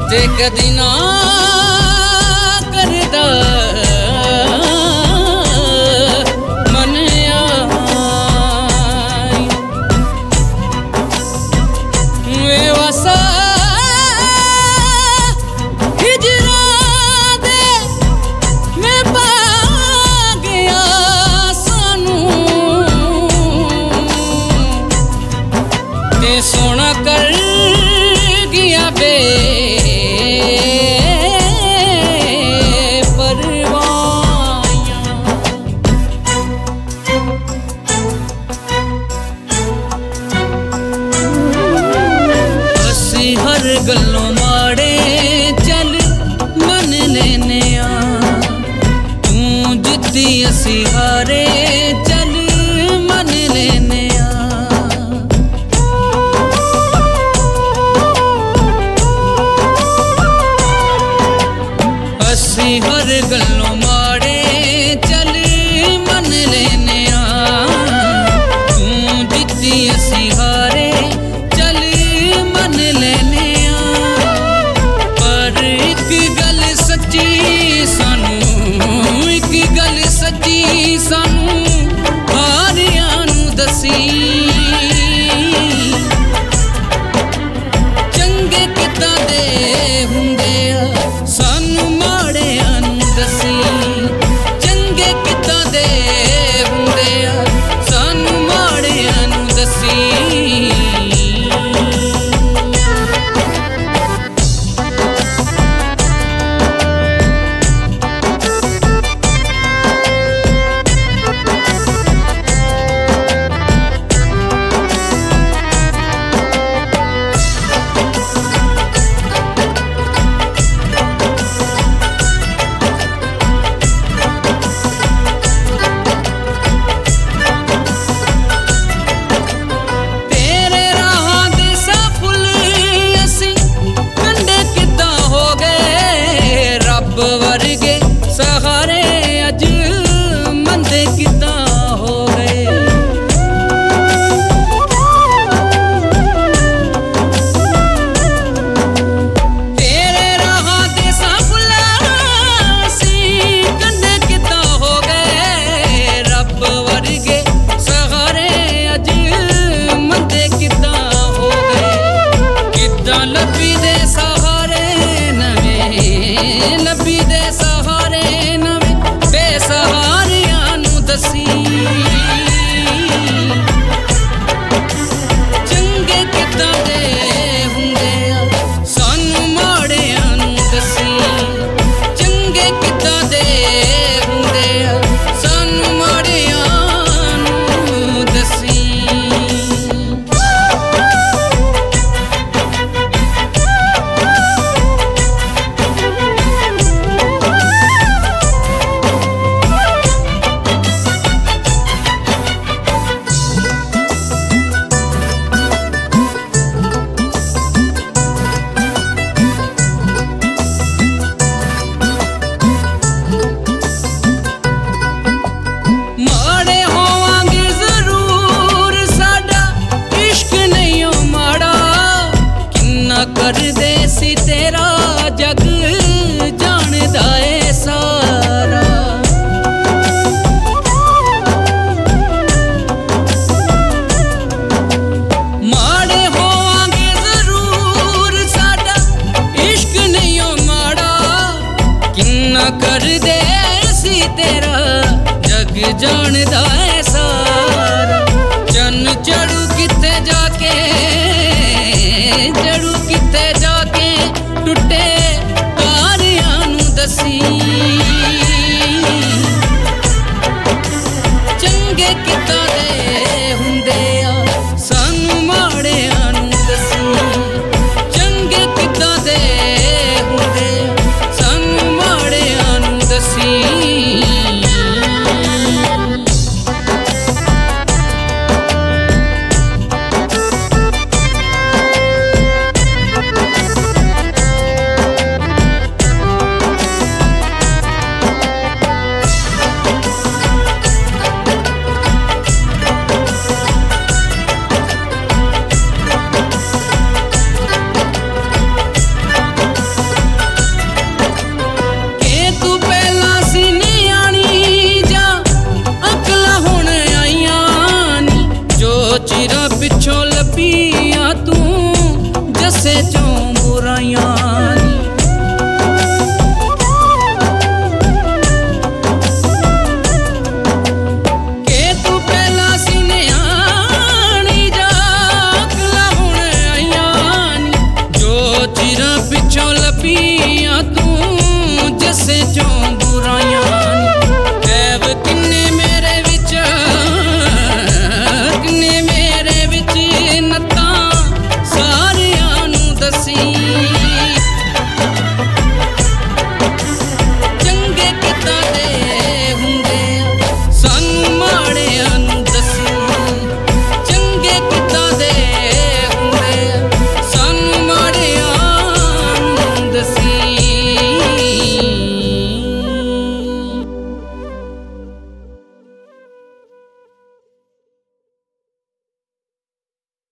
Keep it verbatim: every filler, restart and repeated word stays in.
ते कदी ना करदा मन आई वे वसा हिजरा दे मैं पा गया सानू ते सोना कर गया बे गल्लों माड़े चल मन लेने आ तू जिद्दी असी हारे चल मन लेने आ असी हर गल्लों माड़े चल मन लेने आ तू जिद्दी असी हारे चल मन लेने सानू एक गल सच्ची सानू हारियां नू दसी चंगे किदां दे हुंदे आ सानू माड़ियां नू दसी चंगे किदां दे हुंदे आ सानू माड़ियां नू दसी वर्गे सहारे अज मंदे किदां हो गए तेरे राहां दे साफुला सी कंडे किदां हो गए रब वर्गे सहारे अज मंदे किदां हो गए किदां लब्बी दे सहारे नवे लब्बी दे सहारे नवे बेसहारियां नू दसी चंगे किदां दे हुंदे आ सानू माड़ियां नू दसी चंगे किदां दे हुंदे आ सानू माड़ियां नू दसी कर दे सी तेरा जग जानदा ए सारा माड़े होवांगे जरूर साडा इश्क नहीं ओ माड़ा किन्ना कर दे सी तेरा जग जानदा ए सारा चन चढ़ू किथे जाके जड़ू किथे जाके टुटे